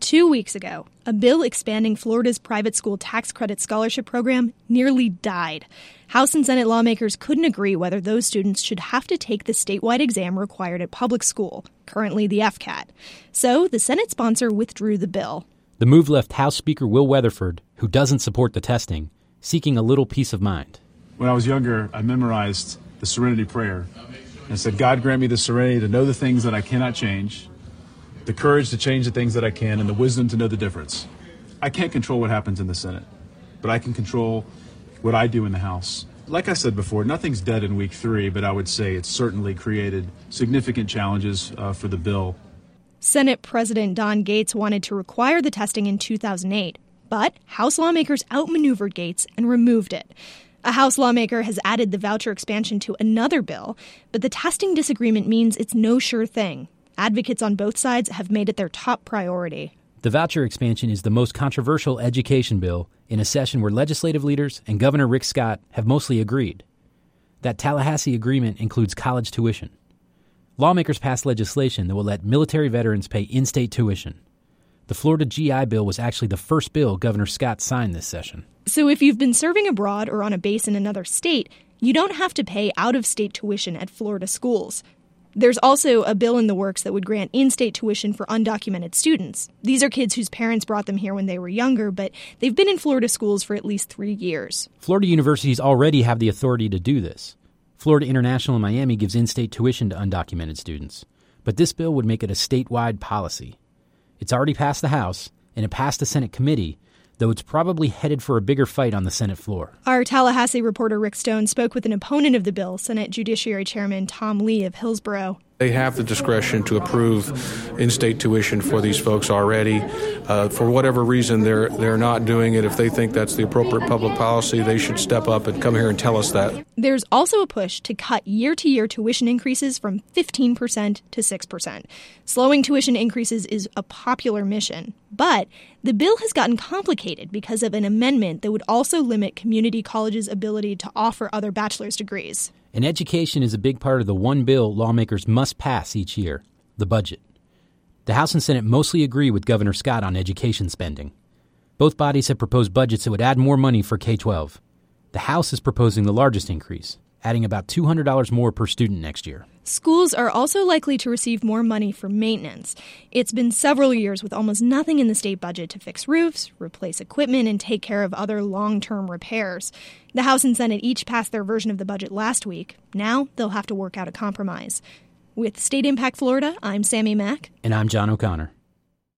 2 weeks ago, a bill expanding Florida's private school tax credit scholarship program nearly died. House and Senate lawmakers couldn't agree whether those students should have to take the statewide exam required at public school, currently the FCAT. So the Senate sponsor withdrew the bill. The move left House Speaker Will Weatherford, who doesn't support the testing, seeking a little peace of mind. When I was younger, I memorized the Serenity Prayer and said, God grant me the serenity to know the things that I cannot change, the courage to change the things that I can, and the wisdom to know the difference. I can't control what happens in the Senate, but I can control what I do in the House. Like I said before, nothing's dead in week 3, but I would say it's certainly created significant challenges for the bill. Senate President Don Gates wanted to require the testing in 2008, but House lawmakers outmaneuvered Gates and removed it. A House lawmaker has added the voucher expansion to another bill, but the testing disagreement means it's no sure thing. Advocates on both sides have made it their top priority. The voucher expansion is the most controversial education bill in a session where legislative leaders and Governor Rick Scott have mostly agreed. That Tallahassee agreement includes college tuition. Lawmakers passed legislation that will let military veterans pay in-state tuition. The Florida GI Bill was actually the first bill Governor Scott signed this session. So if you've been serving abroad or on a base in another state, you don't have to pay out-of-state tuition at Florida schools. There's also a bill in the works that would grant in-state tuition for undocumented students. These are kids whose parents brought them here when they were younger, but they've been in Florida schools for at least 3 years. Florida universities already have the authority to do this. Florida International in Miami gives in-state tuition to undocumented students. But this bill would make it a statewide policy. It's already passed the House, and it passed the Senate committee, though it's probably headed for a bigger fight on the Senate floor. Our Tallahassee reporter Rick Stone spoke with an opponent of the bill, Senate Judiciary Chairman Tom Lee of Hillsborough. They have the discretion to approve in-state tuition for these folks already. For whatever reason, they're not doing it. If they think that's the appropriate public policy, they should step up and come here and tell us that. There's also a push to cut year-to-year tuition increases from 15% to 6%. Slowing tuition increases is a popular mission, but the bill has gotten complicated because of an amendment that would also limit community colleges' ability to offer other bachelor's degrees. And education is a big part of the one bill lawmakers must pass each year, the budget. The House and Senate mostly agree with Governor Scott on education spending. Both bodies have proposed budgets that would add more money for K-12. The House is proposing the largest increase, adding about $200 more per student next year. Schools are also likely to receive more money for maintenance. It's been several years with almost nothing in the state budget to fix roofs, replace equipment, and take care of other long-term repairs. The House and Senate each passed their version of the budget last week. Now they'll have to work out a compromise. With State Impact Florida, I'm Sammy Mack. And I'm John O'Connor.